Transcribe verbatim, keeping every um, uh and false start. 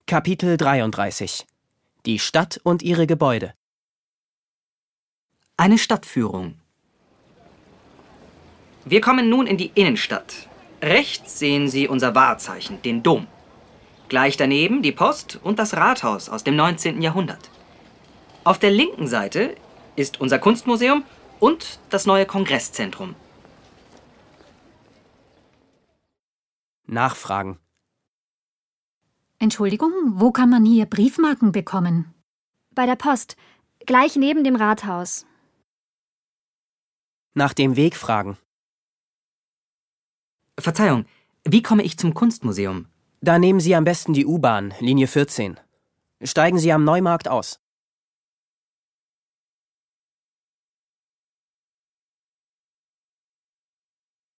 Kapitel dreiunddreißig. Die Stadt und ihre Gebäude. Eine Stadtführung. Wir kommen nun in die Innenstadt. Rechts sehen Sie unser Wahrzeichen, den Dom. Gleich daneben die Post und das Rathaus aus dem neunzehnten Jahrhundert. Auf der linken Seite ist unser Kunstmuseum und das neue Kongresszentrum. Nachfragen. Entschuldigung, wo kann man hier Briefmarken bekommen? Bei der Post, gleich neben dem Rathaus. Nach dem Weg fragen. Verzeihung, wie komme ich zum Kunstmuseum? Da nehmen Sie am besten die U-Bahn, Linie vierzehn. Steigen Sie am Neumarkt aus.